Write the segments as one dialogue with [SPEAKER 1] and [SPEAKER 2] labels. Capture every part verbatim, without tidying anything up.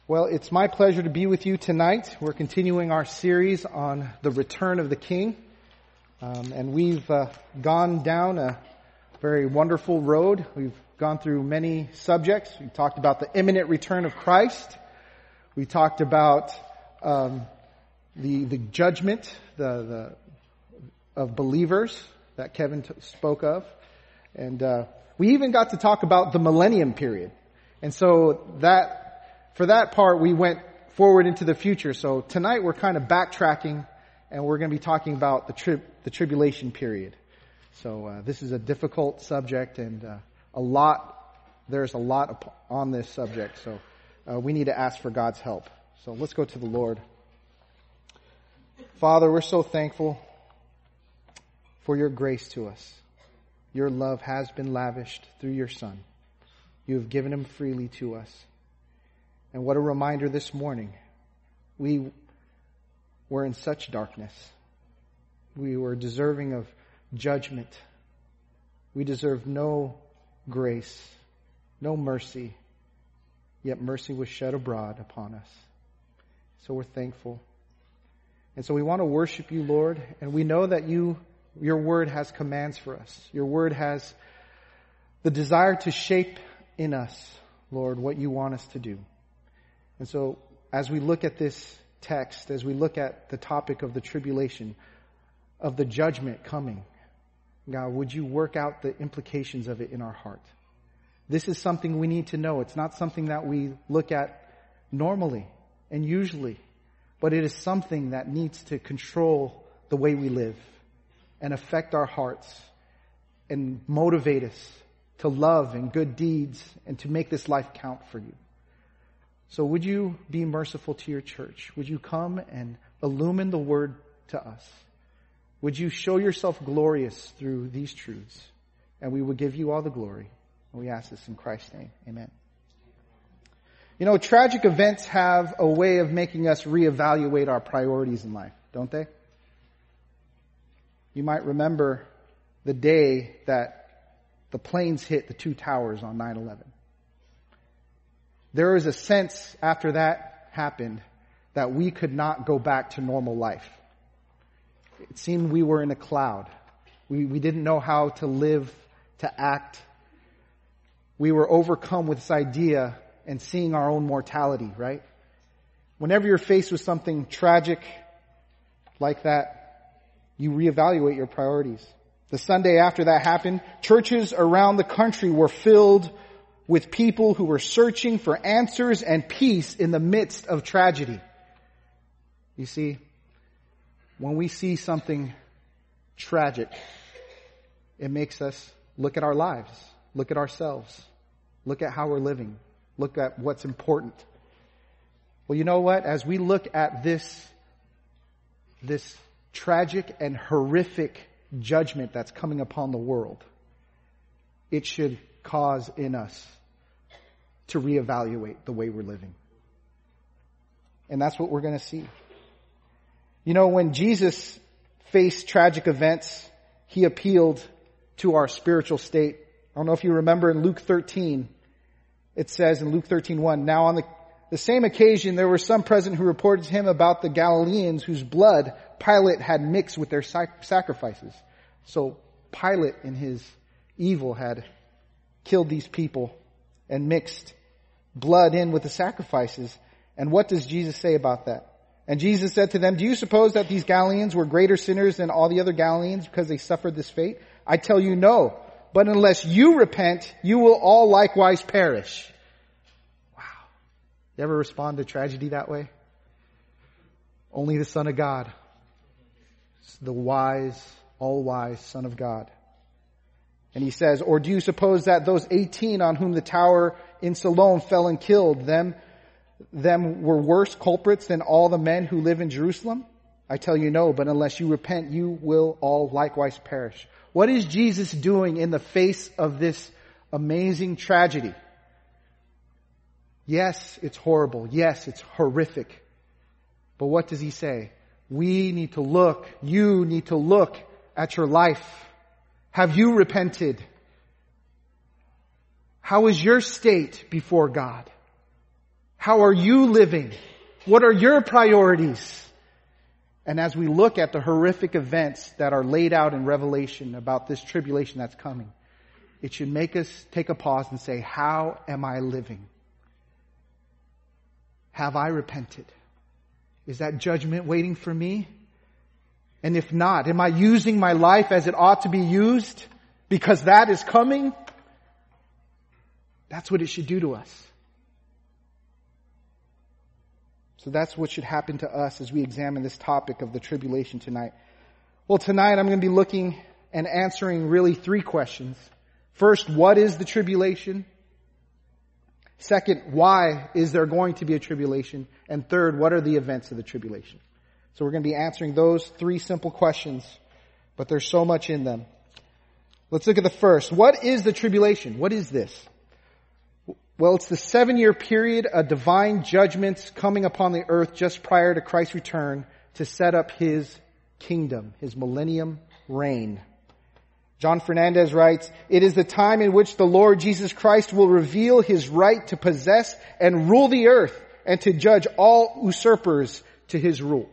[SPEAKER 1] Well, it's my pleasure to be with you tonight. We're continuing our series on the return of the King. Um, and we've uh, gone down a very wonderful road. We've gone through many subjects. We talked about the imminent return of Christ. We talked about um, the the judgment the, the of believers that Kevin t- spoke of. And uh, we even got to talk about the millennium period. And so that For that part, we went forward into the future. So tonight we're kind of backtracking, and we're going to be talking about the tri- the tribulation period. So uh, this is a difficult subject, and uh, a lot there's a lot on this subject. So uh, we need to ask for God's help. So let's go to the Lord. Father, we're so thankful for your grace to us. Your love has been lavished through your Son. You have given him freely to us. And what a reminder this morning. We were in such darkness. We were deserving of judgment. We deserved no grace, no mercy. Yet mercy was shed abroad upon us. So we're thankful. And so we want to worship you, Lord. And we know that you, your word has commands for us. Your word has the desire to shape in us, Lord, what you want us to do. And so as we look at this text, as we look at the topic of the tribulation, of the judgment coming, God, would you work out the implications of it in our heart? This is something we need to know. It's not something that we look at normally and usually, but it is something that needs to control the way we live and affect our hearts and motivate us to love and good deeds and to make this life count for you. So would you be merciful to your church? Would you come and illumine the word to us? Would you show yourself glorious through these truths? And we will give you all the glory. And we ask this in Christ's name. Amen. You know, tragic events have a way of making us reevaluate our priorities in life, don't they? You might remember the day that the planes hit the two towers on nine eleven. There was a sense after that happened that we could not go back to normal life. It seemed we were in a cloud. We, we didn't know how to live, to act. We were overcome with this idea and seeing our own mortality, right? Whenever you're faced with something tragic like that, you reevaluate your priorities. The Sunday after that happened, churches around the country were filled with people who were searching for answers and peace in the midst of tragedy. You see, when we see something tragic, it makes us look at our lives, look at ourselves, look at how we're living, look at what's important. Well, you know what? As we look at this, this tragic and horrific judgment that's coming upon the world, it should cause in us to reevaluate the way we're living. And that's what we're going to see. You know, when Jesus faced tragic events, he appealed to our spiritual state. I don't know if you remember in Luke thirteen, it says in Luke thirteen one, now on the, the same occasion there were some present who reported to him about the Galileans whose blood Pilate had mixed with their sac- sacrifices. So Pilate in his evil had killed these people and mixed blood in with the sacrifices. And what does Jesus say about that? And Jesus said to them, do you suppose that these Galileans were greater sinners than all the other Galileans because they suffered this fate? I tell you no. But unless you repent, you will all likewise perish. Wow. You ever respond to tragedy that way? Only the Son of God, the wise, all-wise Son of God. And he says, or do you suppose that those eighteen on whom the tower in Siloam fell and killed them, them were worse culprits than all the men who live in Jerusalem? I tell you no, but unless you repent, you will all likewise perish. What is Jesus doing in the face of this amazing tragedy? Yes, it's horrible. Yes, it's horrific. But what does he say? We need to look, you need to look at your life. Have you repented? How is your state before God? How are you living? What are your priorities? And as we look at the horrific events that are laid out in Revelation about this tribulation that's coming, it should make us take a pause and say, how am I living? Have I repented? Is that judgment waiting for me? And if not, am I using my life as it ought to be used? Because that is coming? That's what it should do to us. So that's what should happen to us as we examine this topic of the tribulation tonight. Well, tonight I'm going to be looking and answering really three questions. First, what is the tribulation? Second, why is there going to be a tribulation? And third, what are the events of the tribulation? So we're going to be answering those three simple questions, but there's so much in them. Let's look at the first. What is the tribulation? What is this? Well, it's the seven-year period of divine judgments coming upon the earth just prior to Christ's return to set up His kingdom, His millennium reign. John Fernandez writes, "It is the time in which the Lord Jesus Christ will reveal His right to possess and rule the earth and to judge all usurpers to His rule."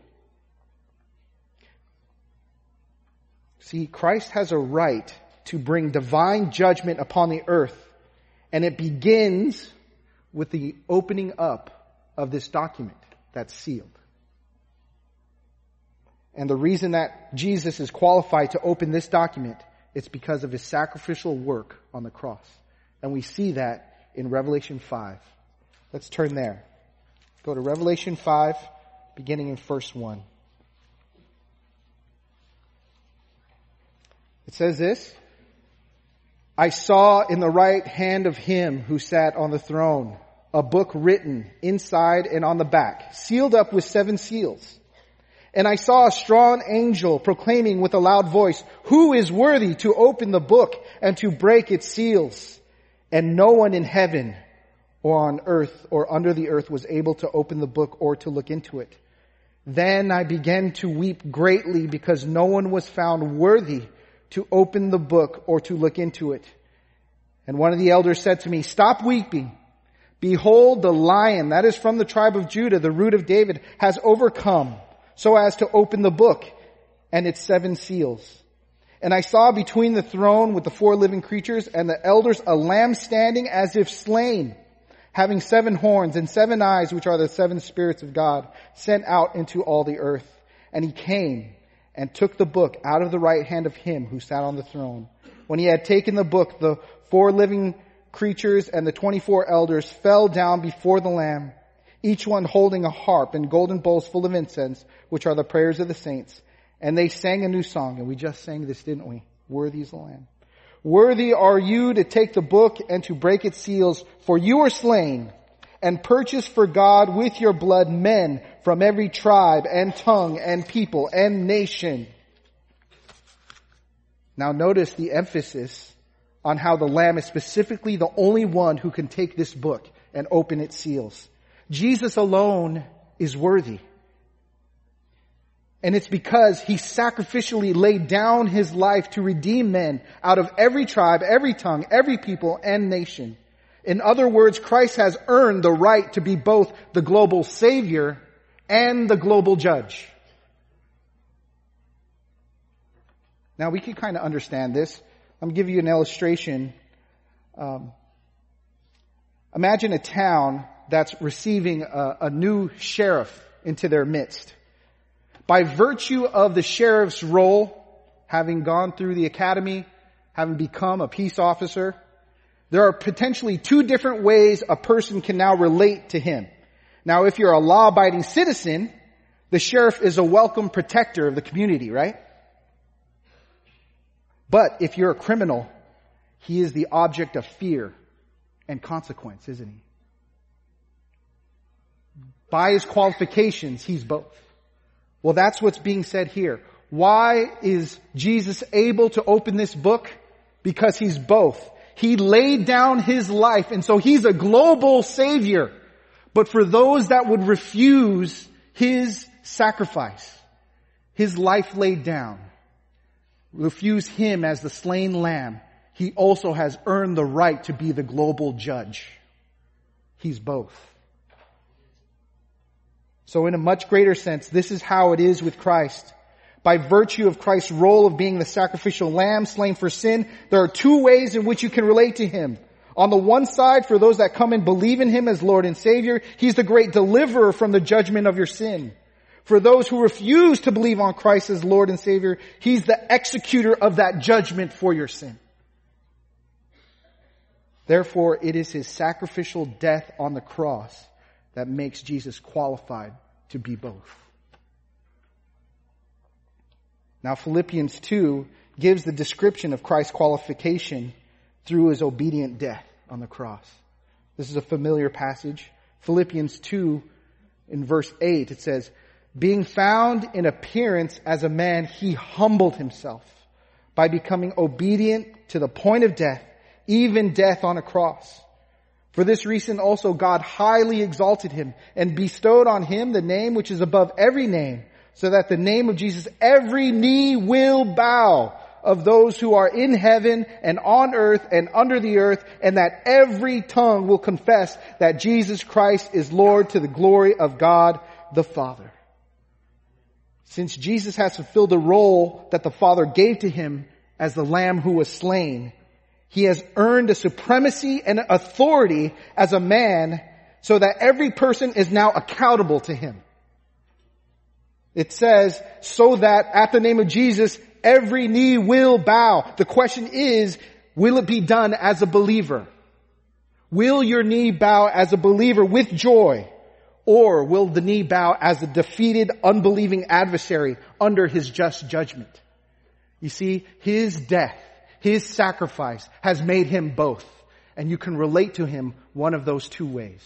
[SPEAKER 1] See, Christ has a right to bring divine judgment upon the earth. And it begins with the opening up of this document that's sealed. And the reason that Jesus is qualified to open this document, it's because of His sacrificial work on the cross. And we see that in Revelation five. Let's turn there. Go to Revelation five, beginning in verse one. It says this, "I saw in the right hand of Him who sat on the throne a book written inside and on the back, sealed up with seven seals. And I saw a strong angel proclaiming with a loud voice, 'Who is worthy to open the book and to break its seals?' And no one in heaven or on earth or under the earth was able to open the book or to look into it. Then I began to weep greatly because no one was found worthy to open the book or to look into it. And one of the elders said to me, 'Stop weeping. Behold, the Lion, that is from the tribe of Judah, the root of David, has overcome so as to open the book and its seven seals.' And I saw between the throne with the four living creatures and the elders a lamb standing as if slain, having seven horns and seven eyes, which are the seven spirits of God, sent out into all the earth. And He came and took the book out of the right hand of Him who sat on the throne. When He had taken the book, the four living creatures and the twenty-four elders fell down before the Lamb, each one holding a harp and golden bowls full of incense, which are the prayers of the saints. And they sang a new song." And we just sang this, didn't we? "Worthy is the Lamb. Worthy are you to take the book and to break its seals, for you were slain and purchased for God with your blood men from every tribe and tongue and people and nation." Now notice the emphasis on how the Lamb is specifically the only one who can take this book and open its seals. Jesus alone is worthy. And it's because He sacrificially laid down His life to redeem men out of every tribe, every tongue, every people, and nation. In other words, Christ has earned the right to be both the global Savior and the global Judge. Now we can kind of understand this. I'm going to give you an illustration. Um, imagine a town that's receiving a, a new sheriff into their midst. By virtue of the sheriff's role, having gone through the academy, having become a peace officer, there are potentially two different ways a person can now relate to him. Now, if you're a law-abiding citizen, the sheriff is a welcome protector of the community, right? But if you're a criminal, he is the object of fear and consequence, isn't he? By his qualifications, he's both. Well, that's what's being said here. Why is Jesus able to open this book? Because he's both. He laid down his life, and so he's a global Savior. But for those that would refuse his sacrifice, his life laid down, refuse him as the slain lamb, he also has earned the right to be the global judge. He's both. So in a much greater sense, this is how it is with Christ. By virtue of Christ's role of being the sacrificial lamb slain for sin, there are two ways in which you can relate to him. On the one side, for those that come and believe in him as Lord and Savior, he's the great deliverer from the judgment of your sin. For those who refuse to believe on Christ as Lord and Savior, he's the executor of that judgment for your sin. Therefore, it is his sacrificial death on the cross that makes Jesus qualified to be both. Now, Philippians two gives the description of Christ's qualification through his obedient death on the cross. This is a familiar passage. Philippians two, in verse eight, it says, being found in appearance as a man, he humbled himself by becoming obedient to the point of death, even death on a cross. For this reason also God highly exalted him and bestowed on him the name which is above every name, so that the name of Jesus every knee will bow, of those who are in heaven and on earth and under the earth, and that every tongue will confess that Jesus Christ is Lord, to the glory of God the Father. Since Jesus has fulfilled the role that the Father gave to him as the Lamb who was slain, he has earned a supremacy and authority as a man, so that every person is now accountable to him. It says, so that at the name of Jesus, every knee will bow. The question is, will it be done as a believer? Will your knee bow as a believer with joy? Or will the knee bow as a defeated, unbelieving adversary under his just judgment? You see, his death, his sacrifice has made him both. And you can relate to him one of those two ways.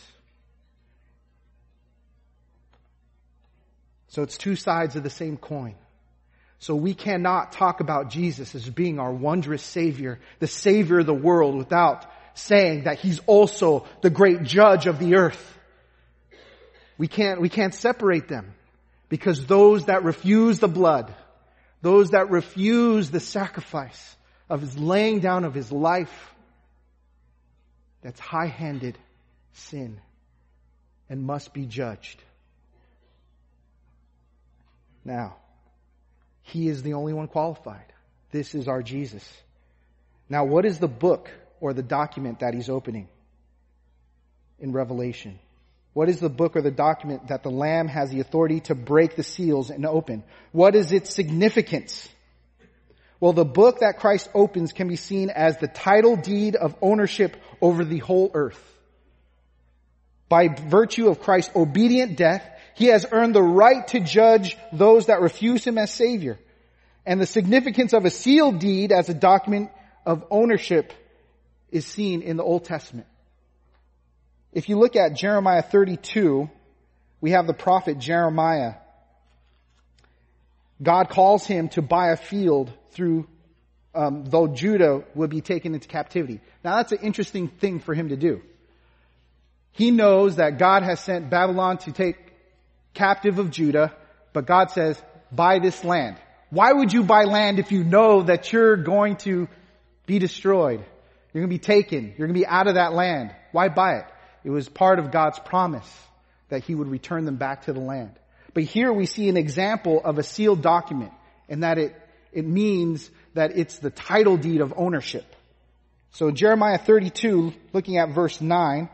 [SPEAKER 1] So it's two sides of the same coin. So we cannot talk about Jesus as being our wondrous Savior, the Savior of the world, without saying that he's also the great judge of the earth. We can't, we can't separate them, because those that refuse the blood, those that refuse the sacrifice of his laying down of his life, that's high-handed sin and must be judged. Now, he is the only one qualified. This is our Jesus. Now, what is the book or the document that he's opening in Revelation? What is the book or the document that the Lamb has the authority to break the seals and open? What is its significance? Well, the book that Christ opens can be seen as the title deed of ownership over the whole earth. By virtue of Christ's obedient death, he has earned the right to judge those that refuse him as Savior. And the significance of a sealed deed as a document of ownership is seen in the Old Testament. If you look at Jeremiah thirty-two, we have the prophet Jeremiah. God calls him to buy a field through, um, though Judah would be taken into captivity. Now that's an interesting thing for him to do. He knows that God has sent Babylon to take captive of Judah, but God says, buy this land. Why would you buy land if you know that you're going to be destroyed? You're going to be taken. You're going to be out of that land. Why buy it? It was part of God's promise that he would return them back to the land. But here we see an example of a sealed document, and that it, it means that it's the title deed of ownership. So Jeremiah thirty-two, looking at verse nine,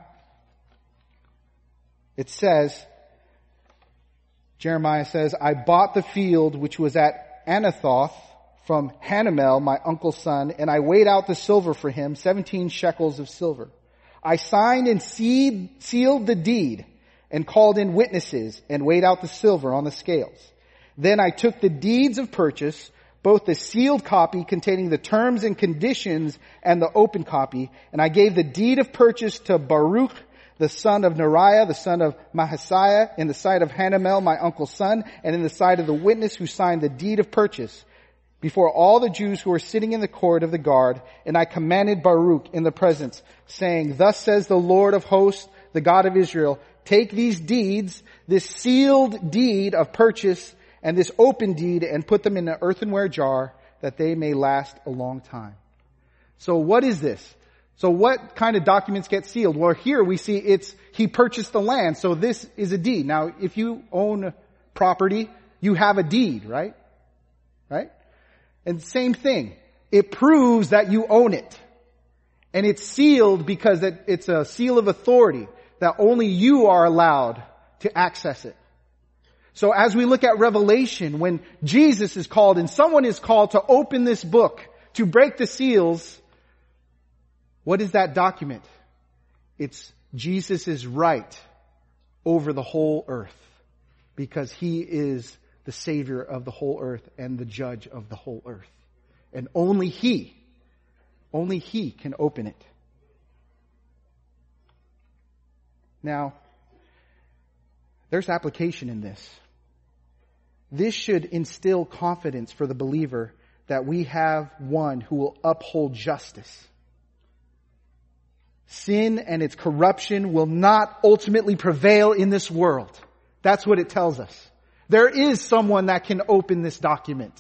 [SPEAKER 1] it says, Jeremiah says, I bought the field which was at Anathoth from Hanamel, my uncle's son, and I weighed out the silver for him, seventeen shekels of silver. I signed and sealed the deed and called in witnesses and weighed out the silver on the scales. Then I took the deeds of purchase, both the sealed copy containing the terms and conditions and the open copy, and I gave the deed of purchase to Baruch, the son of Neriah, the son of Mahasiah, in the sight of Hanamel, my uncle's son, and in the sight of the witness who signed the deed of purchase, before all the Jews who were sitting in the court of the guard. And I commanded Baruch in the presence, saying, thus says the Lord of hosts, the God of Israel, take these deeds, this sealed deed of purchase and this open deed, and put them in an earthenware jar, that they may last a long time. So what is this? So what kind of documents get sealed? Well, here we see it's, he purchased the land, so this is a deed. Now, if you own property, you have a deed, right? Right? And same thing. It proves that you own it. And it's sealed because it, it's a seal of authority that only you are allowed to access it. So as we look at Revelation, when Jesus is called and someone is called to open this book, to break the seals, what is that document? It's Jesus' right over the whole earth, because he is the Savior of the whole earth and the judge of the whole earth. And only he, only he can open it. Now, there's application in this. This should instill confidence for the believer that we have one who will uphold justice. Sin and its corruption will not ultimately prevail in this world. That's what it tells us. There is someone that can open this document.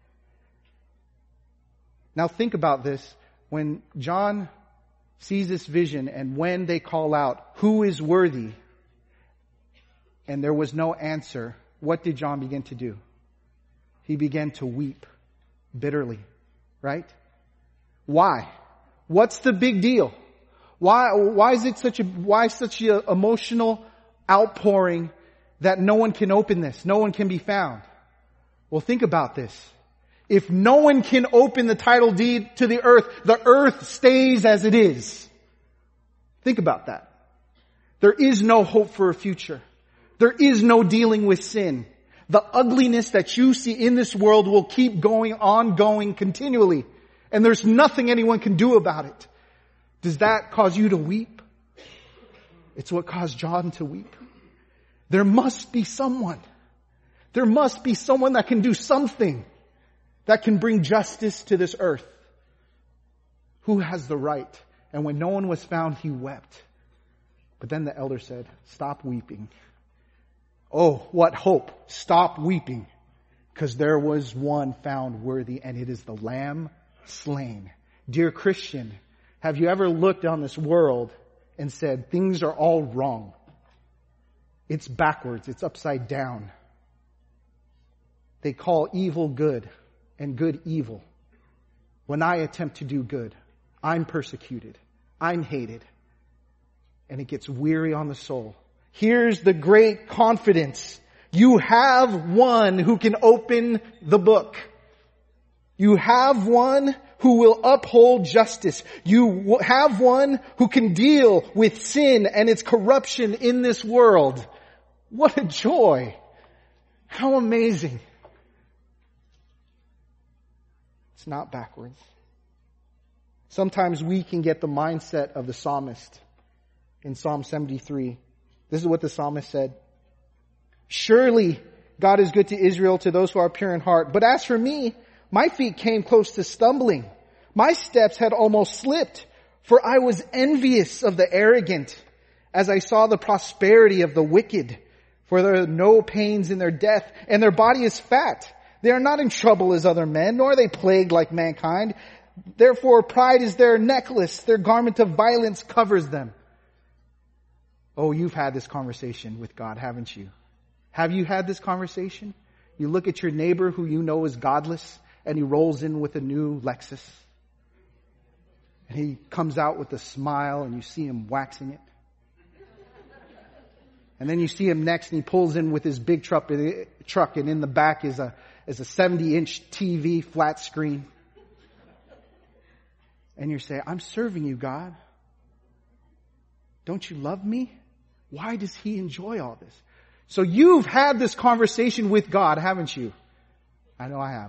[SPEAKER 1] Now think about this. When John sees this vision and when they call out, "Who is worthy?" and there was no answer, what did John begin to do? He began to weep bitterly, right? Why? What's the big deal? Why, why is it such a, why such an emotional outpouring that no one can open this? No one can be found. Well, think about this. If no one can open the title deed to the earth, the earth stays as it is. Think about that. There is no hope for a future. There is no dealing with sin. The ugliness that you see in this world will keep going on, going continually. And there's nothing anyone can do about it. Does that cause you to weep? It's what caused John to weep. There must be someone. There must be someone that can do something that can bring justice to this earth. Who has the right? And when no one was found, he wept. But then the elder said, "Stop weeping." Oh, what hope. Stop weeping. Because there was one found worthy, and it is the Lamb slain. Dear Christian, have you ever looked on this world and said, things are all wrong? It's backwards. It's upside down. They call evil good and good evil. When I attempt to do good, I'm persecuted. I'm hated. And it gets weary on the soul. Here's the great confidence. You have one who can open the book. You have one who will uphold justice. You have one who can deal with sin and its corruption in this world. What a joy. How amazing. It's not backwards. Sometimes we can get the mindset of the psalmist in Psalm seventy-three. This is what the psalmist said. "Surely God is good to Israel, to those who are pure in heart. But as for me, my feet came close to stumbling. My steps had almost slipped, for I was envious of the arrogant as I saw the prosperity of the wicked. For there are no pains in their death, and their body is fat. They are not in trouble as other men, nor are they plagued like mankind. Therefore pride is their necklace, their garment of violence covers them." Oh, you've had this conversation with God, haven't you? Have you had this conversation? You look at your neighbor who you know is godless, and he rolls in with a new Lexus. And he comes out with a smile, and you see him waxing it. And then you see him next, and he pulls in with his big truck, truck and in the back is a, is a seventy inch T V flat screen. And you say, "I'm serving you, God. Don't you love me? Why does he enjoy all this?" So you've had this conversation with God, haven't you? I know I have.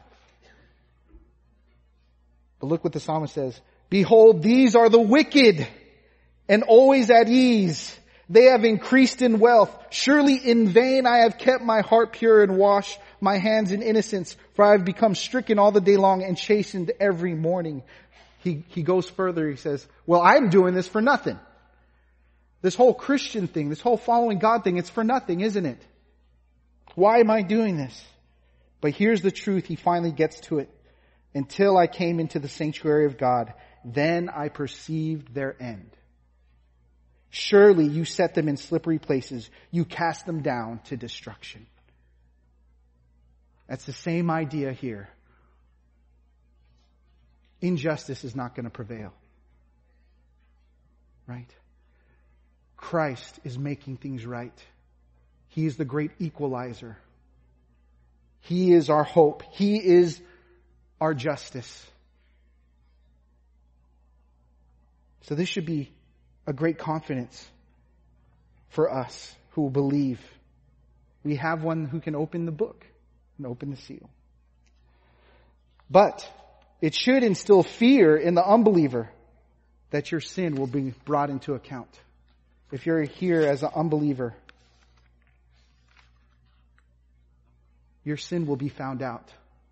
[SPEAKER 1] But look what the psalmist says. "Behold, these are the wicked and always at ease. They have increased in wealth. Surely in vain I have kept my heart pure and washed my hands in innocence, for I have become stricken all the day long and chastened every morning." He, he goes further. He says, well, I'm doing this for nothing. This whole Christian thing, this whole following God thing, it's for nothing, isn't it? Why am I doing this? But here's the truth. He finally gets to it. "Until I came into the sanctuary of God, Then I perceived their end. Surely you set them in slippery places. You cast them down to destruction. That's the same idea here. Injustice is not going to prevail. Right? Christ is making things right. He is the great equalizer. He is our hope. He is our justice. So this should be a great confidence for us who will believe. We have one who can open the book and open the seal. But it should instill fear in the unbeliever that your sin will be brought into account. If you're here as an unbeliever, your sin will be found out.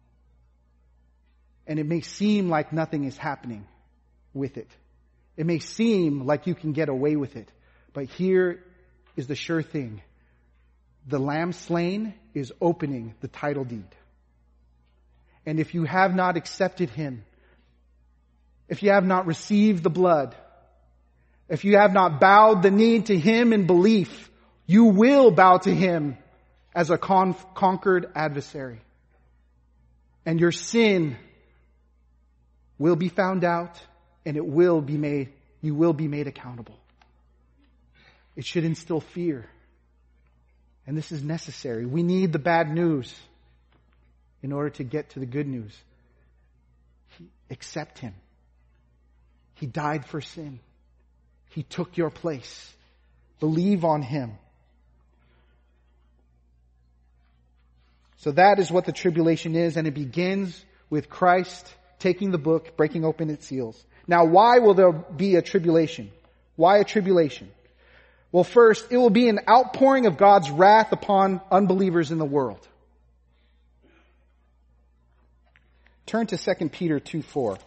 [SPEAKER 1] And it may seem like nothing is happening with it. It may seem like you can get away with it. But here is the sure thing. The lamb slain is opening the title deed. And if you have not accepted him, if you have not received the blood, if you have not bowed the knee to him in belief, you will bow to him as a con- conquered adversary. And your sin will be found out, and it will be made, you will be made accountable. It should instill fear. And this is necessary. We need the bad news in order to get to the good news. Accept him. He died for sin. He took your place. Believe on him. So that is what the tribulation is, and it begins with Christ taking the book, breaking open its seals. Now, why will there be a tribulation? Why a tribulation? Well, first, it will be an outpouring of God's wrath upon unbelievers in the world. Turn to Second Peter two four.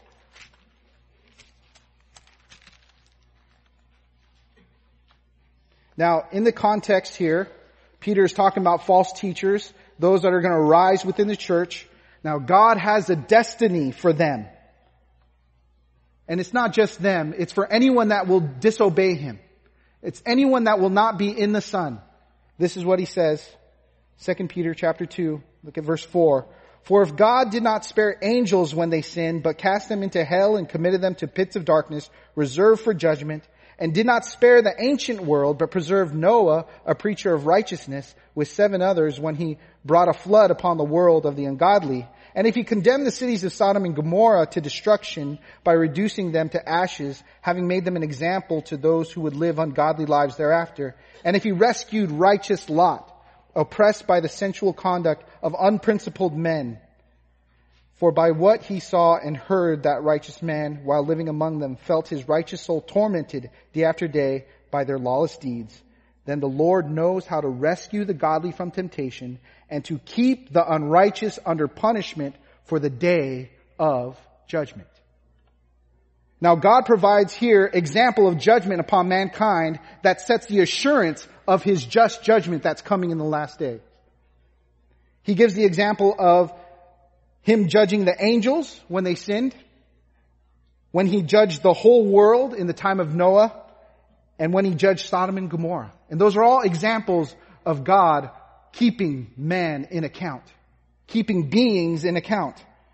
[SPEAKER 1] Now, in the context here, Peter is talking about false teachers, those that are going to rise within the church. Now, God has a destiny for them. And it's not just them. It's for anyone that will disobey him. It's anyone that will not be in the Son. This is what he says. Second Peter chapter two, look at verse four. For if God did not spare angels when they sinned, but cast them into hell and committed them to pits of darkness, reserved for judgment, and did not spare the ancient world, but preserved Noah, a preacher of righteousness, with seven others when he brought a flood upon the world of the ungodly. And if he condemned the cities of Sodom and Gomorrah to destruction by reducing them to ashes, having made them an example to those who would live ungodly lives thereafter, and if he rescued righteous Lot, oppressed by the sensual conduct of unprincipled men, for by what he saw and heard that righteous man, while living among them, felt his righteous soul tormented day after day by their lawless deeds, then the Lord knows how to rescue the godly from temptation and to keep the unrighteous under punishment for the day of judgment. Now, God provides here example of judgment upon mankind that sets the assurance of his just judgment that's coming in the last day. He gives the example of him judging the angels when they sinned, when he judged the whole world in the time of Noah, and when he judged Sodom and Gomorrah. And those are all examples of God keeping man in account, keeping beings in account.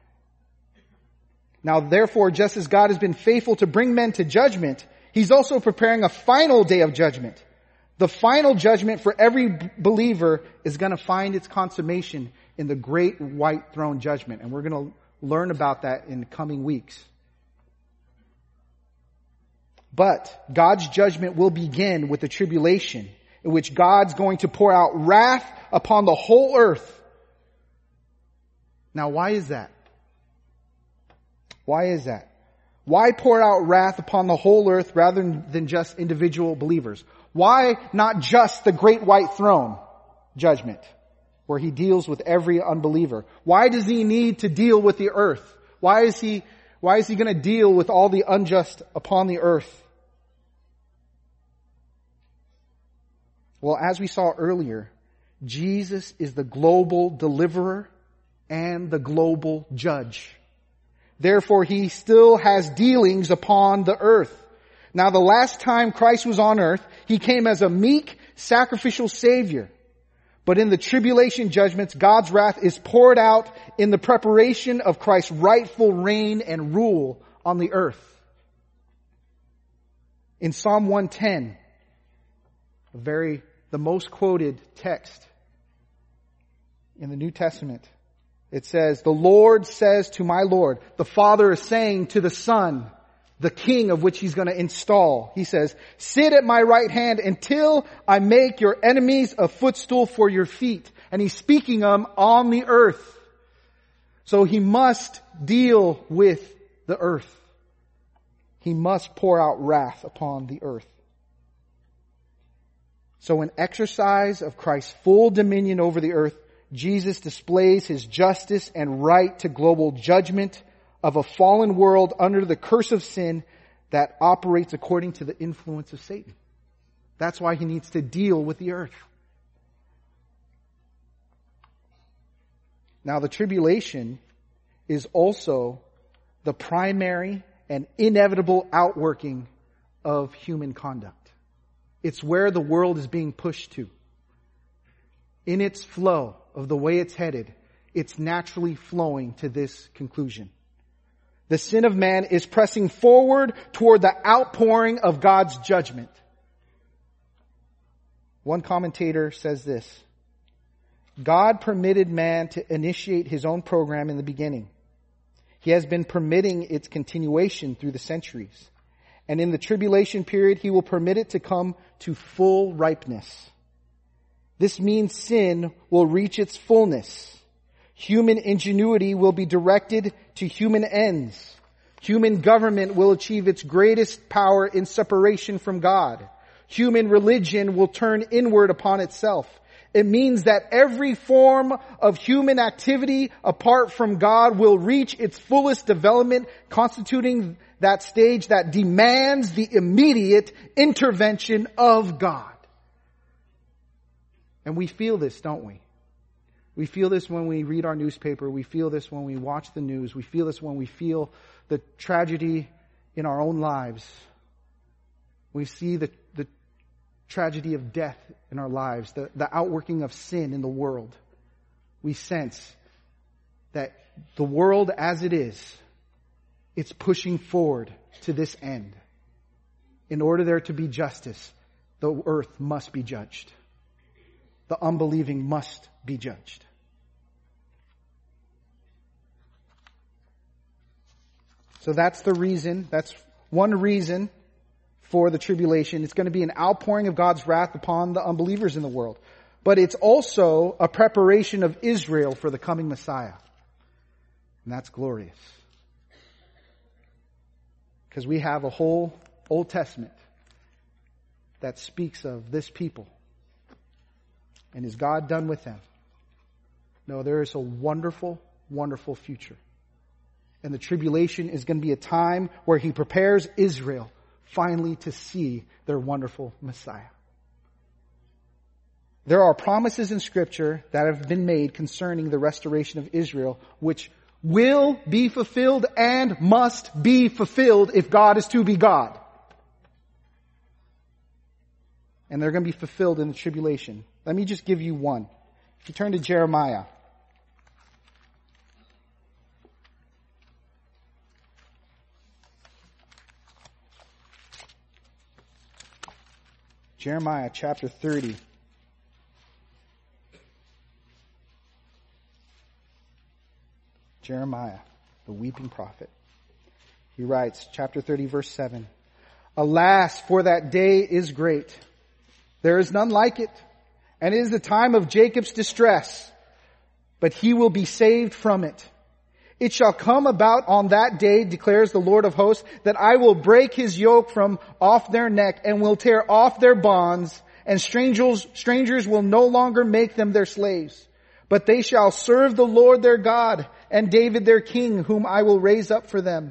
[SPEAKER 1] Now, therefore, just as God has been faithful to bring men to judgment, he's also preparing a final day of judgment. The final judgment for every believer is going to find its consummation in the great white throne judgment. And we're going to learn about that in the coming weeks. But God's judgment will begin with the tribulation, in which God's going to pour out wrath upon the whole earth. Now, why is that? Why is that? Why pour out wrath upon the whole earth rather than just individual believers? Why not just the great white throne judgment, where he deals with every unbeliever? Why does he need to deal with the earth? Why is he, why is he going to deal with all the unjust upon the earth? Well, as we saw earlier, Jesus is the global deliverer and the global judge. Therefore he still has dealings upon the earth. Now the last time Christ was on earth, he came as a meek, sacrificial Savior. But in the tribulation judgments, God's wrath is poured out in the preparation of Christ's rightful reign and rule on the earth. In Psalm one ten, a very, the most quoted text in the New Testament, it says, the Lord says to my Lord, the Father is saying to the Son, the King of which he's going to install. He says, sit at my right hand until I make your enemies a footstool for your feet. And he's speaking them on the earth. So he must deal with the earth. He must pour out wrath upon the earth. So in exercise of Christ's full dominion over the earth, Jesus displays his justice and right to global judgment of a fallen world under the curse of sin that operates according to the influence of Satan. That's why he needs to deal with the earth. Now the tribulation is also the primary and inevitable outworking of human conduct. It's where the world is being pushed to. In its flow of the way it's headed, it's naturally flowing to this conclusion. The sin of man is pressing forward toward the outpouring of God's judgment. One commentator says this: God permitted man to initiate his own program in the beginning. He has been permitting its continuation through the centuries. And in the tribulation period, he will permit it to come to full ripeness. This means sin will reach its fullness. Human ingenuity will be directed to human ends. Human government will achieve its greatest power in separation from God. Human religion will turn inward upon itself. It means that every form of human activity apart from God will reach its fullest development, constituting that stage that demands the immediate intervention of God. And we feel this, don't we? We feel this when we read our newspaper. We feel this when we watch the news. We feel this when we feel the tragedy in our own lives. We see the, the tragedy of death in our lives, the, the outworking of sin in the world. We sense that the world as it is, it's pushing forward to this end. In order there to be justice, the earth must be judged. The unbelieving must be judged. So that's the reason, that's one reason for the tribulation. It's going to be an outpouring of God's wrath upon the unbelievers in the world. But it's also a preparation of Israel for the coming Messiah. And that's glorious. Because we have a whole Old Testament that speaks of this people. And is God done with them? No, there is a wonderful, wonderful future. And the tribulation is going to be a time where he prepares Israel finally to see their wonderful Messiah. There are promises in Scripture that have been made concerning the restoration of Israel, which will be fulfilled and must be fulfilled if God is to be God. And they're going to be fulfilled in the tribulation. Let me just give you one. If you turn to Jeremiah. Jeremiah chapter thirty. Jeremiah, the weeping prophet. He writes, chapter thirty, verse seven. Alas, for that day is great. There is none like it. And it is the time of Jacob's distress. But he will be saved from it. It shall come about on that day, declares the Lord of hosts, that I will break his yoke from off their neck and will tear off their bonds, and strangers, strangers will no longer make them their slaves. But they shall serve the Lord their God and David their king, whom I will raise up for them.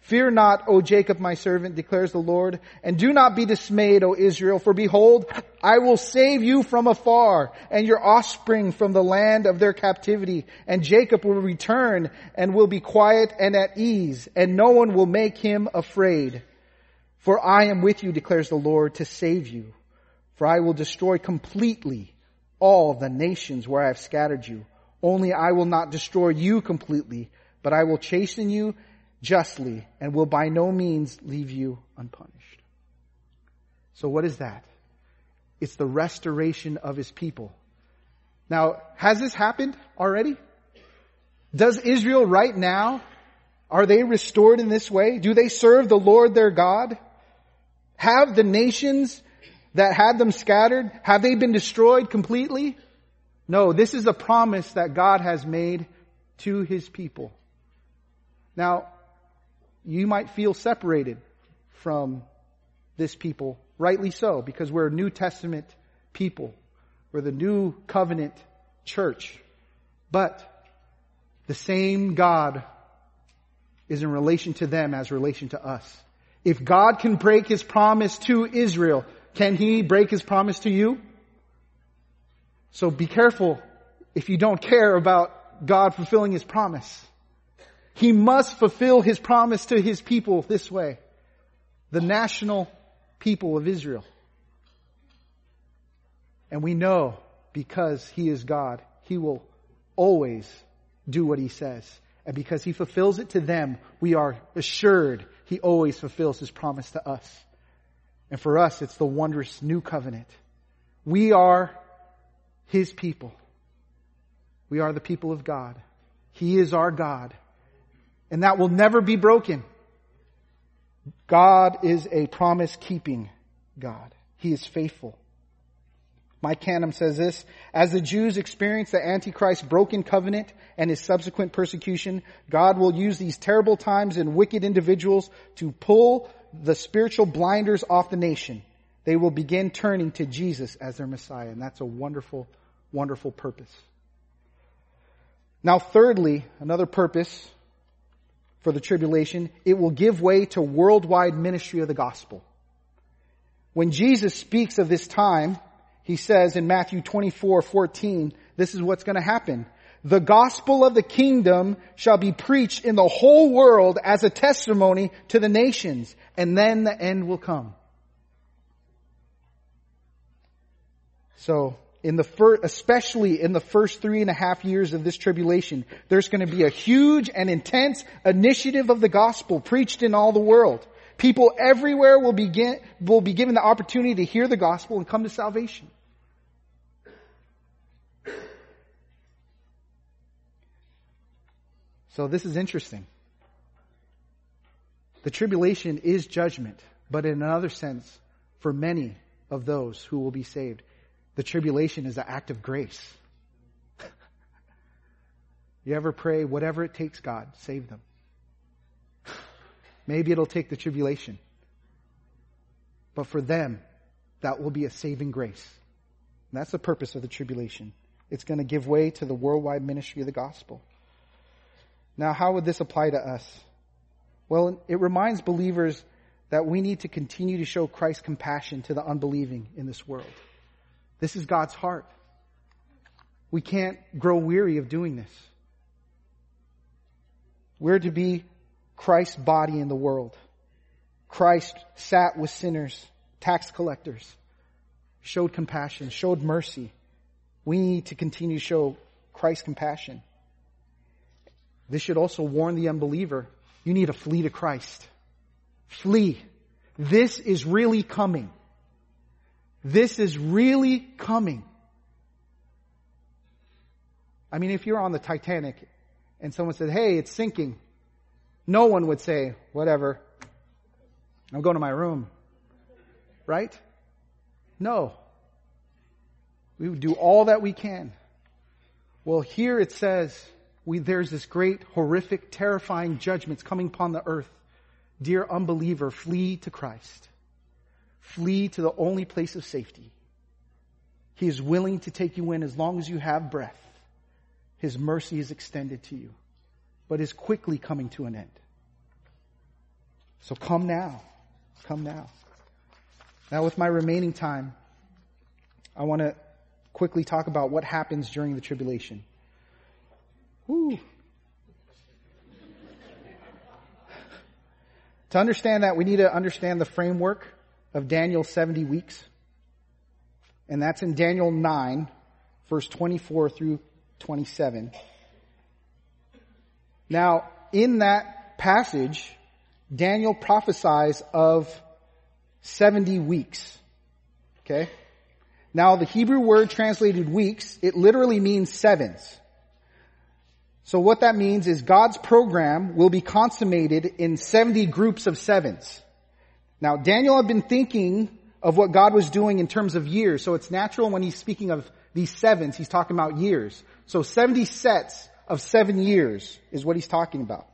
[SPEAKER 1] Fear not, O Jacob, my servant, declares the Lord, and do not be dismayed, O Israel, for behold, I will save you from afar, and your offspring from the land of their captivity. And Jacob will return and will be quiet and at ease, and no one will make him afraid. For I am with you, declares the Lord, to save you. For I will destroy completely all the nations where I have scattered you. Only I will not destroy you completely, but I will chasten you justly, and will by no means leave you unpunished. So what is that? It's the restoration of his people. Now, has this happened already? Does Israel right now, are they restored in this way? Do they serve the Lord their God? Have the nations that had them scattered, have they been destroyed completely? No, this is a promise that God has made to his people. Now, you might feel separated from this people, rightly so, because we're a New Testament people. We're the New Covenant church. But the same God is in relation to them as relation to us. If God can break his promise to Israel, can he break his promise to you? So be careful if you don't care about God fulfilling his promise. He must fulfill his promise to his people this way. The national people of Israel. And we know because he is God, he will always do what he says. And because he fulfills it to them, we are assured he always fulfills his promise to us. And for us, it's the wondrous new covenant. We are his people. We are the people of God. He is our God. And that will never be broken. God is a promise-keeping God. He is faithful. Mike Canham says this: as the Jews experienced the Antichrist's broken covenant and his subsequent persecution, God will use these terrible times and wicked individuals to pull the spiritual blinders off the nation. They will begin turning to Jesus as their Messiah. And that's a wonderful, wonderful purpose. Now, thirdly, another purpose for the tribulation, it will give way to worldwide ministry of the gospel. When Jesus speaks of this time, he says in Matthew twenty-four fourteen, this is what's going to happen. The gospel of the kingdom shall be preached in the whole world as a testimony to the nations, and then the end will come. So, in the first, especially in the first three and a half years of this tribulation, there's going to be a huge and intense initiative of the gospel preached in all the world. People everywhere will begin, will be given the opportunity to hear the gospel and come to salvation. So this is interesting. The tribulation is judgment, but in another sense, for many of those who will be saved, the tribulation is an act of grace. You ever pray, whatever it takes, God, save them? Maybe it'll take the tribulation. But for them, that will be a saving grace. And that's the purpose of the tribulation. It's going to give way to the worldwide ministry of the gospel. Now, how would this apply to us? Well, it reminds believers that we need to continue to show Christ's compassion to the unbelieving in this world. This is God's heart. We can't grow weary of doing this. We're to be Christ's body in the world. Christ sat with sinners, tax collectors, showed compassion, showed mercy. We need to continue to show Christ's compassion. This should also warn the unbeliever, you need to flee to Christ. Flee. This is really coming. This is really coming. I mean, if you're on the Titanic and someone said, hey, it's sinking, no one would say, whatever, I'm going to my room. Right? No. We would do all that we can. Well, here it says, we, there's this great, horrific, terrifying judgments coming upon the earth. Dear unbeliever, flee to Christ. Flee to the only place of safety. He is willing to take you in as long as you have breath. His mercy is extended to you, but is quickly coming to an end. So come now. Come now. Now with my remaining time, I want to quickly talk about what happens during the tribulation. Woo. To understand that, we need to understand the framework of Daniel's seventy weeks. And that's in Daniel nine, verse twenty-four through twenty-seven. Now, in that passage, Daniel prophesies of seventy weeks. Okay? Now, the Hebrew word translated weeks, it literally means sevens. So what that means is God's program will be consummated in seventy groups of sevens. Now, Daniel had been thinking of what God was doing in terms of years. So it's natural when he's speaking of these sevens, he's talking about years. So seventy sets of seven years is what he's talking about.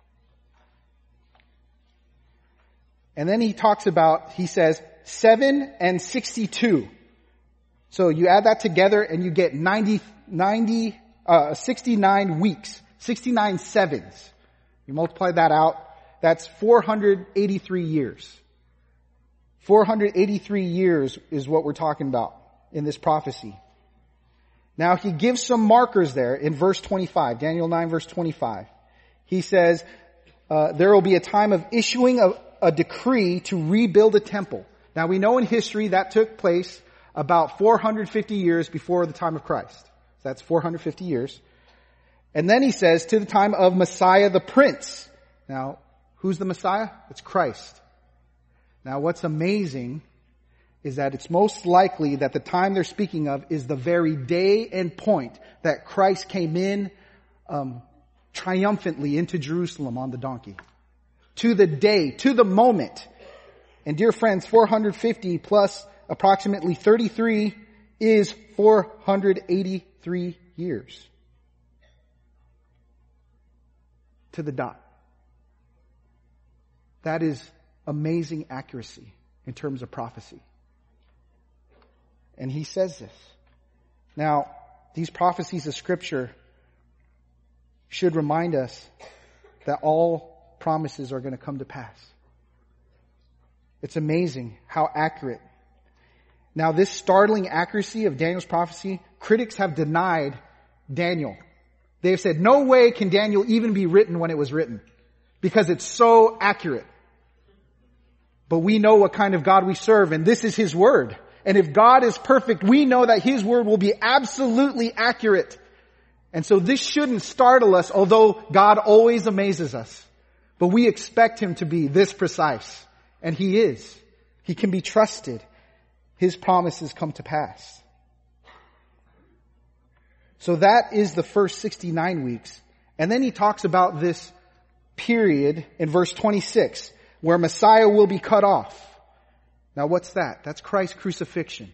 [SPEAKER 1] And then he talks about, he says, seven and sixty-two. So you add that together and you get ninety, ninety, uh, sixty-nine weeks, sixty-nine sevens. You multiply that out, that's four hundred eighty-three years. four hundred eighty-three years is what we're talking about in this prophecy. Now he gives some markers there in verse twenty-five, Daniel nine verse twenty-five. He says, uh, there will be a time of issuing a, a decree to rebuild a temple. Now we know in history that took place about four hundred fifty years before the time of Christ. So that's four hundred fifty years. And then he says, to the time of Messiah the Prince. Now, who's the Messiah? It's Christ. Now what's amazing is that it's most likely that the time they're speaking of is the very day and point that Christ came in um, triumphantly into Jerusalem on the donkey. To the day, to the moment. And dear friends, four hundred fifty plus approximately thirty-three is four hundred eighty-three years. To the dot. That is amazing accuracy in terms of prophecy. And he says this. Now, these prophecies of Scripture should remind us that all promises are going to come to pass. It's amazing how accurate. Now, this startling accuracy of Daniel's prophecy, critics have denied Daniel. They have said, no way can Daniel even be written when it was written, because it's so accurate. But we know what kind of God we serve, and this is His Word. And if God is perfect, we know that His Word will be absolutely accurate. And so this shouldn't startle us, although God always amazes us. But we expect Him to be this precise. And He is. He can be trusted. His promises come to pass. So that is the first sixty-nine weeks. And then he talks about this period in verse twenty-six, where Messiah will be cut off. Now what's that? That's Christ's crucifixion.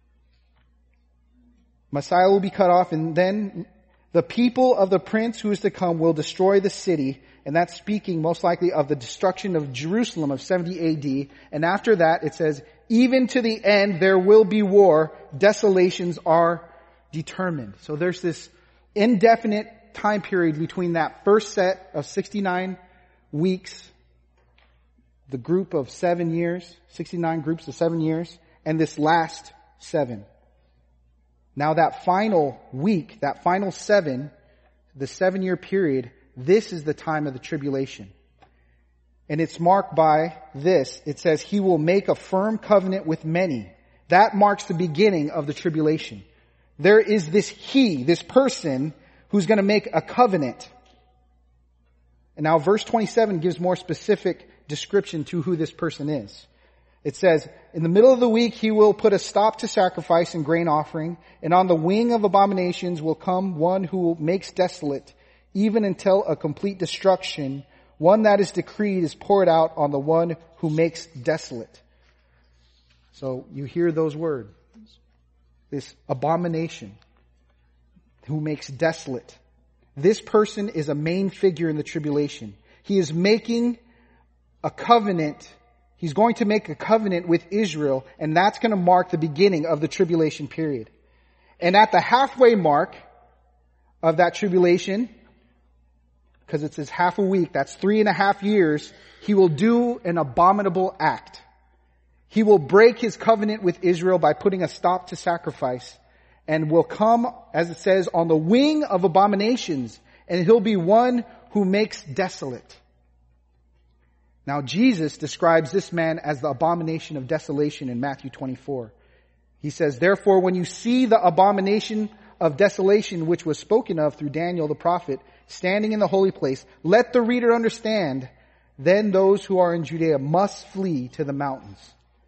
[SPEAKER 1] Messiah will be cut off, and then the people of the prince who is to come will destroy the city. And that's speaking most likely of the destruction of Jerusalem of seventy A D. And after that, it says, even to the end there will be war. Desolations are determined. So there's this indefinite time period between that first set of sixty-nine weeks, the group of seven years, sixty-nine groups of seven years, and this last seven. Now that final week, that final seven, the seven year period, this is the time of the tribulation. And it's marked by this. It says, He will make a firm covenant with many. That marks the beginning of the tribulation. There is this He, this person, who's going to make a covenant. And now verse twenty-seven gives more specific description to who this person is. It says, in the middle of the week He will put a stop to sacrifice and grain offering, and on the wing of abominations will come one who makes desolate, even until a complete destruction. One that is decreed is poured out on the one who makes desolate. So you hear those words. This abomination who makes desolate. This person is a main figure in the tribulation. He is making a covenant. He's going to make a covenant with Israel, and that's going to mark the beginning of the tribulation period. And at the halfway mark of that tribulation, because it says half a week, that's three and a half years, he will do an abominable act. He will break his covenant with Israel by putting a stop to sacrifice, and will come, as it says, on the wing of abominations, and he'll be one who makes desolate. Now Jesus describes this man as the abomination of desolation in Matthew twenty-four. He says, therefore, when you see the abomination of desolation which was spoken of through Daniel the prophet standing in the holy place, let the reader understand, then those who are in Judea must flee to the mountains.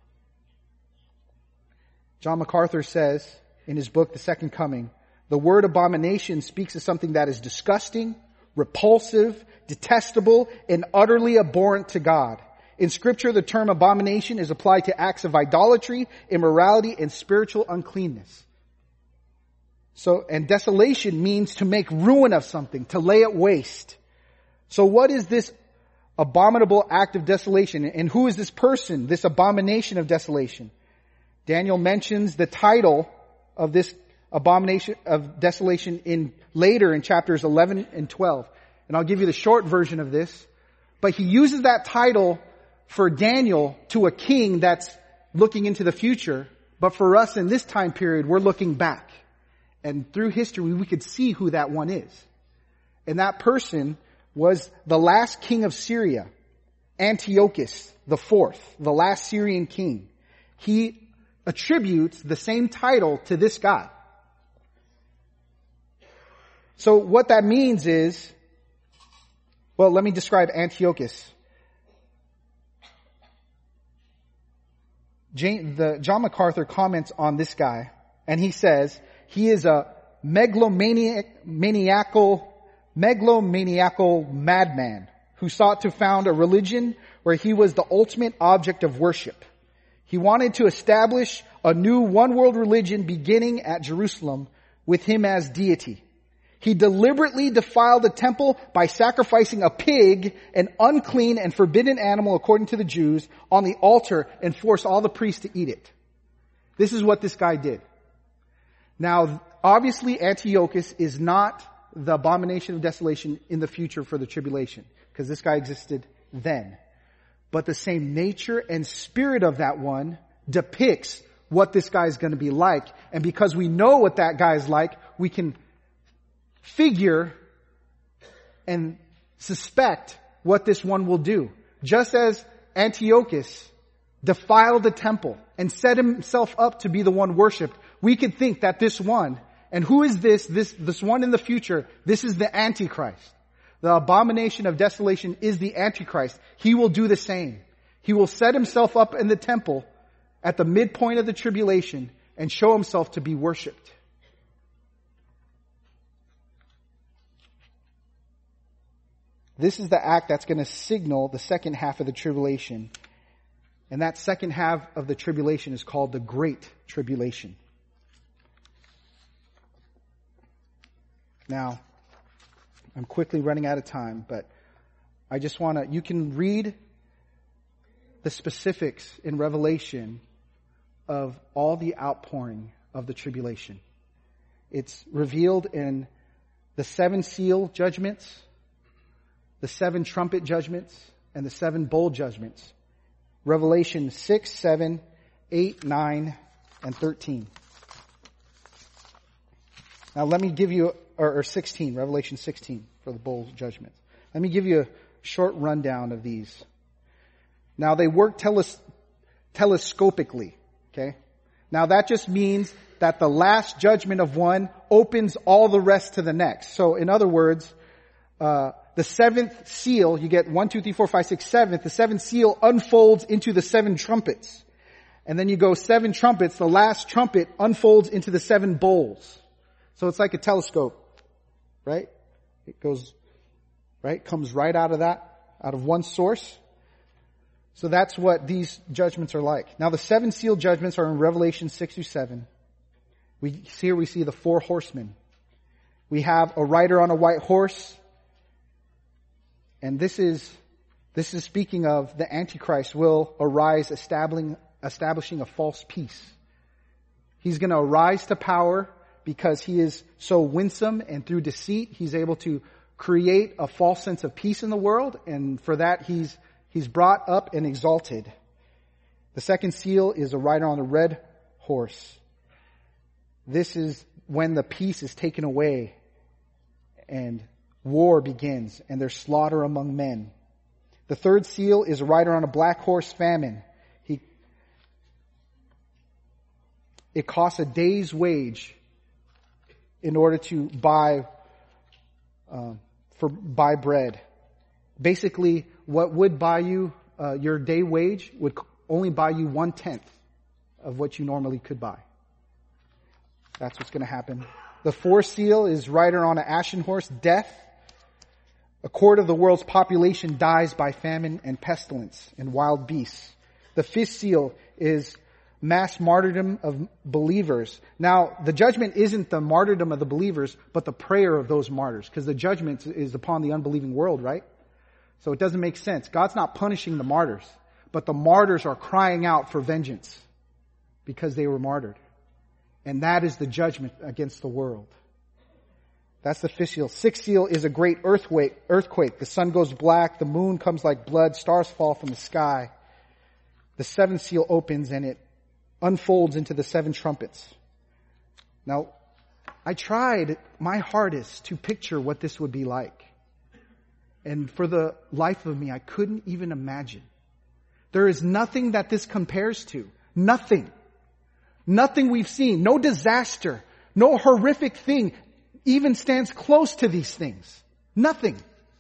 [SPEAKER 1] John MacArthur says in his book, The Second Coming, the word abomination speaks of something that is disgusting, repulsive, detestable, and utterly abhorrent to God. In Scripture, the term abomination is applied to acts of idolatry, immorality, and spiritual uncleanness. So, and desolation means to make ruin of something, to lay it waste. So what is this abominable act of desolation? And who is this person, this abomination of desolation? Daniel mentions the title of this abomination of desolation in later in chapters eleven and twelve. And I'll give you the short version of this. But he uses that title for Daniel to a king that's looking into the future. But for us in this time period, we're looking back. And through history, we could see who that one is. And that person was the last king of Syria, Antiochus the fourth, the last Syrian king. He attributes the same title to this guy. So what that means is, well, let me describe Antiochus. Jane, the, John MacArthur comments on this guy, and he says, he is a megalomaniac, maniacal, megalomaniacal madman who sought to found a religion where he was the ultimate object of worship. He wanted to establish a new one world religion beginning at Jerusalem with him as deity. He deliberately defiled the temple by sacrificing a pig, an unclean and forbidden animal according to the Jews, on the altar and forced all the priests to eat it. This is what this guy did. Now, obviously Antiochus is not the abomination of desolation in the future for the tribulation, because this guy existed then. But the same nature and spirit of that one depicts what this guy is going to be like. And because we know what that guy is like, we can figure and suspect what this one will do. Just as Antiochus defiled the temple and set himself up to be the one worshipped, we could think that this one, and who is this, this, this one in the future, this is the Antichrist. The abomination of desolation is the Antichrist. He will do the same. He will set himself up in the temple at the midpoint of the tribulation and show himself to be worshipped. This is the act that's going to signal the second half of the tribulation. And that second half of the tribulation is called the Great Tribulation. Now, I'm quickly running out of time, but I just want to, you can read the specifics in Revelation of all the outpouring of the tribulation. It's revealed in the seven seal judgments, the seven trumpet judgments, and the seven bowl judgments. Revelation six, seven, eight, nine, and thirteen. Now let me give you, or, or sixteen, Revelation sixteen for the bowl judgments. Let me give you a short rundown of these. Now they work teles, telescopically, okay? Now that just means that the last judgment of one opens all the rest to the next. So in other words, uh, the seventh seal, you get one, two, three, four, five, six, seventh. The seventh seal unfolds into the seven trumpets. And then you go seven trumpets. The last trumpet unfolds into the seven bowls. So it's like a telescope, right? It goes, right? Comes right out of that, out of one source. So that's what these judgments are like. Now the seven seal judgments are in Revelation six through seven. We, here we see the four horsemen. We have a rider on a white horse. And this is, this is speaking of the Antichrist will arise establishing, establishing a false peace. He's going to arise to power because he is so winsome, and through deceit he's able to create a false sense of peace in the world, and for that he's he's brought up and exalted. The second seal is a rider on a red horse. This is when the peace is taken away and war begins and there's slaughter among men. The third seal is a rider on a black horse, famine. He, it costs a day's wage in order to buy, uh, for buy bread. Basically, what would buy you uh, your day wage would only buy you one tenth of what you normally could buy. That's what's going to happen. The fourth seal is rider on an ashen horse, death. A quarter of the world's population dies by famine and pestilence and wild beasts. The fifth seal is mass martyrdom of believers. Now, the judgment isn't the martyrdom of the believers, but the prayer of those martyrs, because the judgment is upon the unbelieving world, right? So it doesn't make sense. God's not punishing the martyrs, but the martyrs are crying out for vengeance because they were martyred. And that is the judgment against the world. That's the fifth seal. Sixth seal is a great earthquake. Earthquake. The sun goes black. The moon comes like blood. Stars fall from the sky. The seventh seal opens and it unfolds into the seven trumpets. Now, I tried my hardest to picture what this would be like. And for the life of me, I couldn't even imagine. There is nothing that this compares to. Nothing. Nothing we've seen. No disaster. No horrific thing even stands close to these things. Nothing.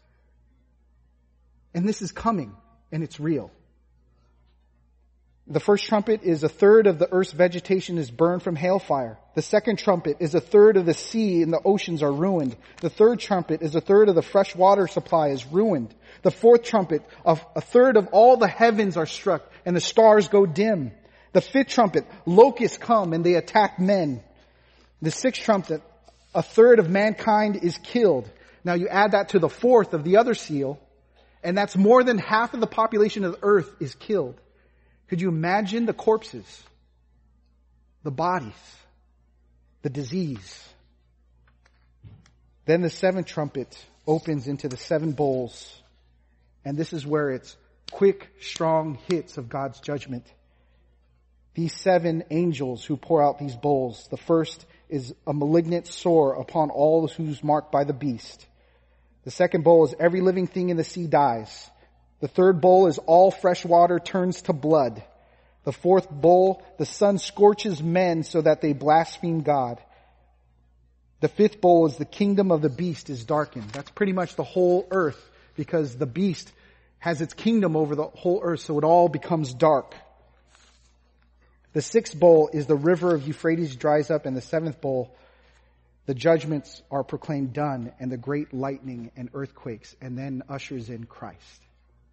[SPEAKER 1] And this is coming, and it's real. The first trumpet is a third of the earth's vegetation is burned from hailfire. The second trumpet is a third of the sea and the oceans are ruined. The third trumpet is a third of the fresh water supply is ruined. The fourth trumpet, of a third of all the heavens are struck and the stars go dim. The fifth trumpet, locusts come and they attack men. The sixth trumpet, a third of mankind is killed. Now you add that to the fourth of the other seal, and that's more than half of the population of the earth is killed. Could you imagine the corpses, the bodies, the disease? Then the seventh trumpet opens into the seven bowls, and this is where it's quick, strong hits of God's judgment. These seven angels who pour out these bowls, the first is a malignant sore upon all who's marked by the beast. The second bowl is every living thing in the sea dies. The third bowl is all fresh water turns to blood. The fourth bowl, the sun scorches men so that they blaspheme God. The fifth bowl is the kingdom of the beast is darkened. That's pretty much the whole earth, because the beast has its kingdom over the whole earth, so it all becomes dark. The sixth bowl is the river of Euphrates dries up, and the seventh bowl, the judgments are proclaimed done, and the great lightning and earthquakes, and then ushers in Christ.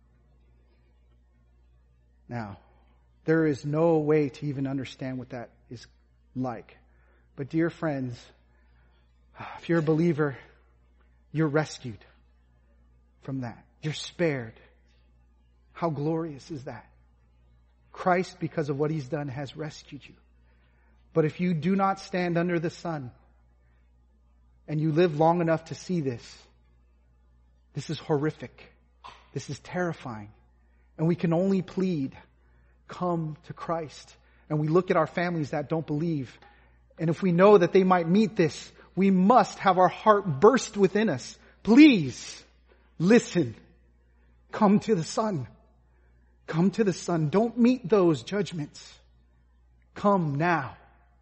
[SPEAKER 1] Now, there is no way to even understand what that is like. But dear friends, if you're a believer, you're rescued from that. You're spared. How glorious is that? Christ, because of what He's done, has rescued you. But if you do not stand under the sun, and you live long enough to see this, this is horrific. This is terrifying. And we can only plead, come to Christ. And we look at our families that don't believe. And if we know that they might meet this, we must have our heart burst within us. Please, listen. Come to the Son. Come to the Son. Don't meet those judgments. Come now,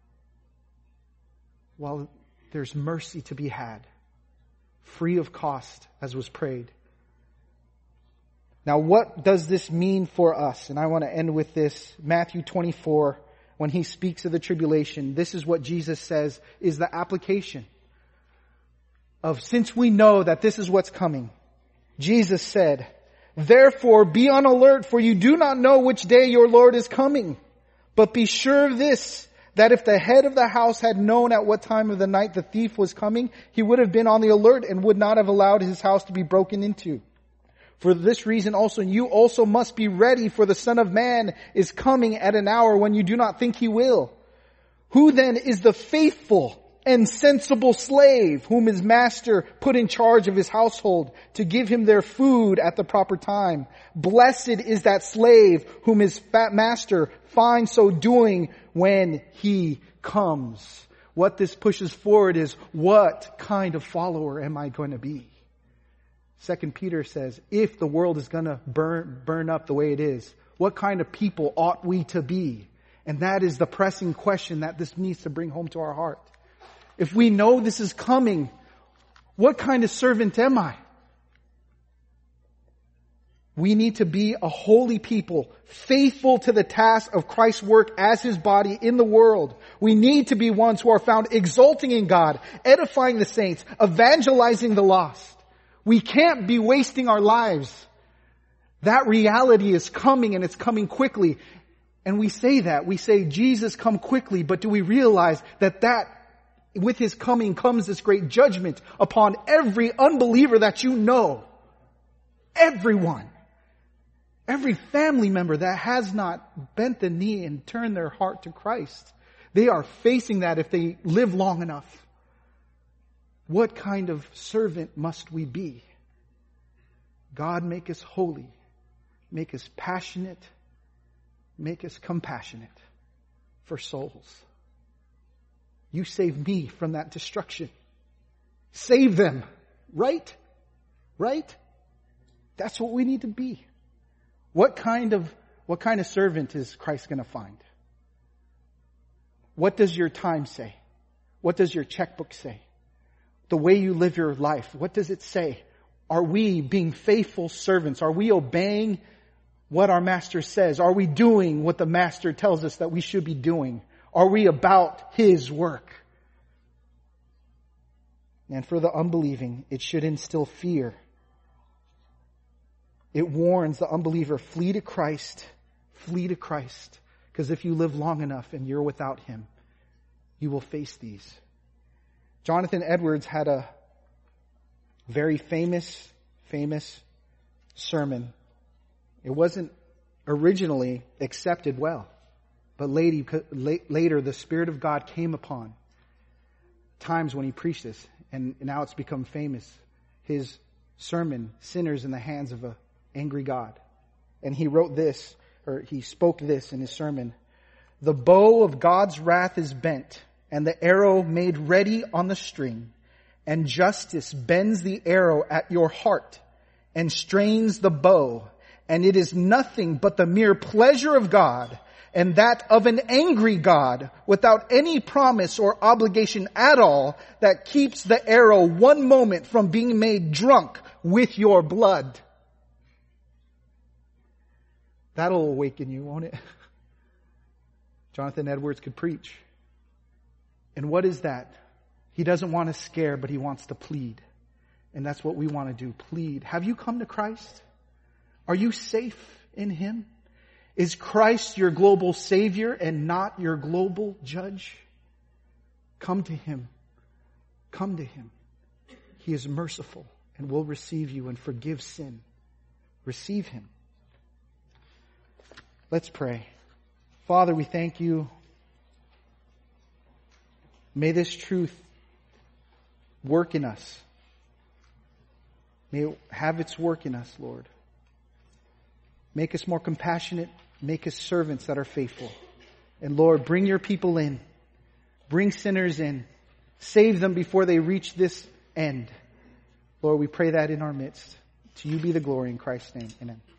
[SPEAKER 1] while there's mercy to be had, free of cost, as was prayed. Now, what does this mean for us? And I want to end with this. Matthew twenty-four, when He speaks of the tribulation, this is what Jesus says is the application of, since we know that this is what's coming. Jesus said, therefore, be on alert, for you do not know which day your Lord is coming. But be sure of this, that if the head of the house had known at what time of the night the thief was coming, he would have been on the alert and would not have allowed his house to be broken into. For this reason also, you also must be ready, for the Son of Man is coming at an hour when you do not think He will. Who then is the faithful and sensible slave whom his master put in charge of his household to give him their food at the proper time. Blessed is that slave whom his fat master finds so doing when he comes. What this pushes forward is, what kind of follower am I going to be? Second Peter says, if the world is going to burn, burn up the way it is, what kind of people ought we to be? And that is the pressing question that this needs to bring home to our heart. If we know this is coming, what kind of servant am I? We need to be a holy people, faithful to the task of Christ's work as His body in the world. We need to be ones who are found exalting in God, edifying the saints, evangelizing the lost. We can't be wasting our lives. That reality is coming, and it's coming quickly. And we say that. We say, Jesus, come quickly. But do we realize that that, with His coming comes this great judgment upon every unbeliever that you know? Everyone. Every family member that has not bent the knee and turned their heart to Christ. They are facing that if they live long enough. What kind of servant must we be? God, make us holy. Make us passionate. Make us compassionate for souls. You save me from that destruction. Save them. Right? Right? That's what we need to be. What kind of, what kind of servant is Christ going to find? What does your time say? What does your checkbook say? The way you live your life, what does it say? Are we being faithful servants? Are we obeying what our master says? Are we doing what the master tells us that we should be doing? Are we about His work? And for the unbelieving, it should instill fear. It warns the unbeliever, flee to Christ, flee to Christ. Because if you live long enough and you're without Him, you will face these. Jonathan Edwards had a very famous, famous sermon. It wasn't originally accepted well, but later the Spirit of God came upon times when he preached this, and now it's become famous. His sermon, Sinners in the Hands of an Angry God. And he wrote this, or he spoke this in his sermon. The bow of God's wrath is bent, and the arrow made ready on the string, and justice bends the arrow at your heart and strains the bow, and it is nothing but the mere pleasure of God, and that of an angry God without any promise or obligation at all, that keeps the arrow one moment from being made drunk with your blood. That'll awaken you, won't it? Jonathan Edwards could preach. And what is that? He doesn't want to scare, but he wants to plead. And that's what we want to do, plead. Have you come to Christ? Are you safe in Him? Is Christ your global Savior and not your global judge? Come to Him. Come to Him. He is merciful and will receive you and forgive sin. Receive Him. Let's pray. Father, we thank You. May this truth work in us. May it have its work in us, Lord. Make us more compassionate. Make us servants that are faithful. And Lord, bring Your people in. Bring sinners in. Save them before they reach this end. Lord, we pray that in our midst. To You be the glory in Christ's name. Amen.